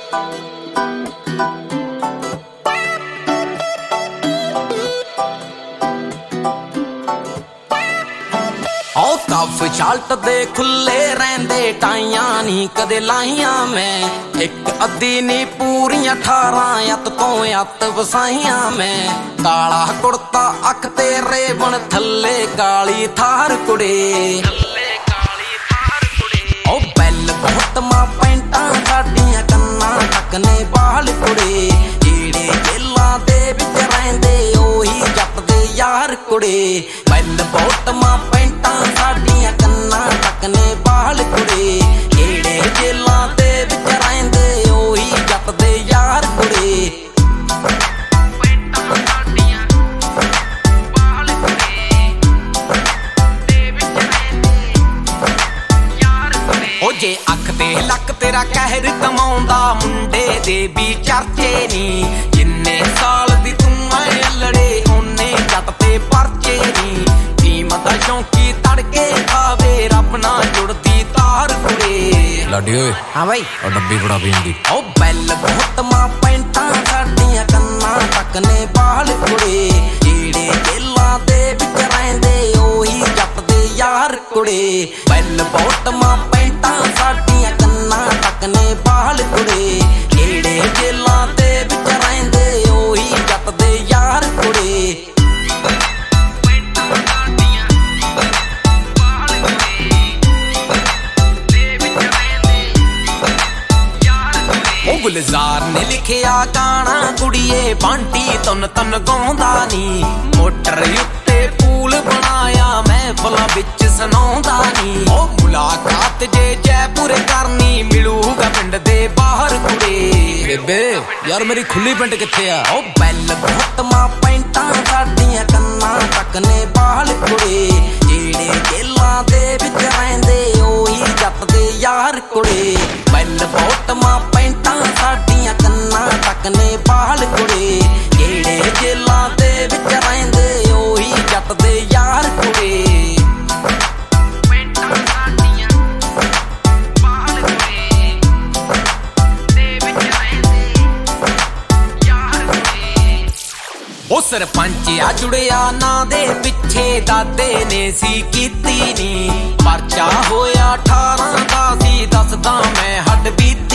कफ salt दे खुले रहंदे टाइयां नी कदे लाइयां मैं एक अद्धी नी पूरियां 18 अत तो अत वसाइयां मैं काला कुर्ता अख ते रेबन थल्ले काली थार कुड़े ओ बैल बहुत मां पैंटां साडियां कन्नां टकने बाल कुड़े जेड़े जेलां दे विच रहंदे ओही जट दे यार कुड़े बैल बहुत मां पैंटां साडियां कन्नां टकने बाल कुड़े जेड़े जेलां दे विच रहंदे ओही जट दे यार कुड़े जे अख ते लक तेरा कहर कमाउंदा मुंडे दे भी चर्चे नी जिन्ने साल दी तू ऐ लड़े ओने जट ते परचे नी टीम दा शौकी तड़के खावे रब ना जुड़दी तार कुड़े लाडी ओए हां भाई ओ डब्बी बड़ा पींदी ओ बैल बहुत मां पैंटां साडियां कन्नां टकने बाल कुड़े जेड़े जेलां दे विच रहंदे ओही जट दे यार कुड़े बैल बहुत मां साडियां कन्नां टकने बाल कुड़े जेड़े जेलां दे विच रहंदे ओही जट दे यार कुड़े ओ गुलजार ने लिखिया गाना कुड़िए बांटी तुन तन गाउंदा नी मोटर उत्ते पूल बनाया महफिलां विच सुनाउंदा नी ओ मुलाकात जे जयपुर करनी मिलूगा पिंड दे बाहर कुड़े बेबे यार मेरी खुली पिंड किथे आ ओ बैल बहुत मां पैंटां साडियां कन्नां टकने बाल कुड़े जेड़े जेलां दे विच रहंदे ओही जट दे यार कुड़े बैल बहुत मां पैंटां साडियां कन्नां टकने बाल कुड़े जेड़े जेलां दे विच रहंदे ओही जट दे यार कुड़े ओ सरपंच आ जुड़िया ना दे पिछे दादे ने सी कीती नी परचा होया 18 दा सी दसदा मैं हड बीती